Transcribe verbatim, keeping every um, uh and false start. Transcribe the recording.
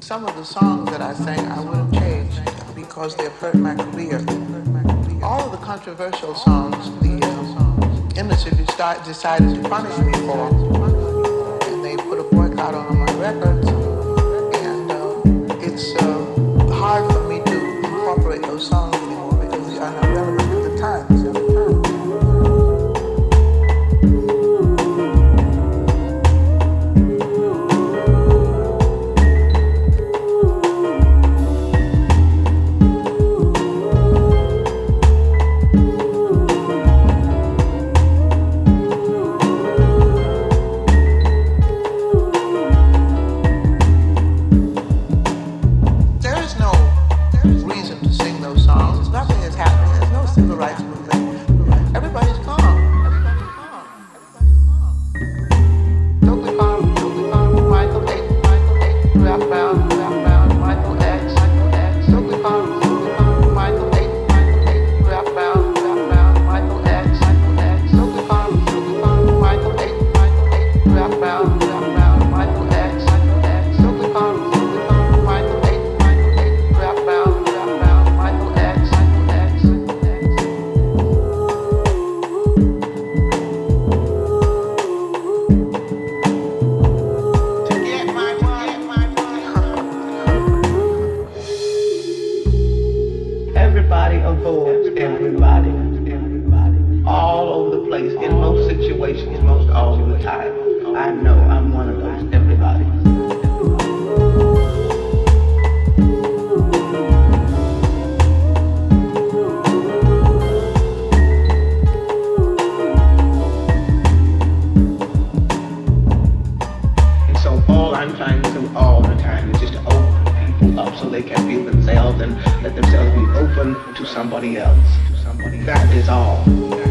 some of the songs that I sang I would have changed because they've hurt my career. All of the controversial songs the uh, industry start, decided to punish me for, and they put a boycott on my records, and uh, it's uh, hard for me to incorporate those songs anymore because they are not relevant to the times. Somebody else. That is all.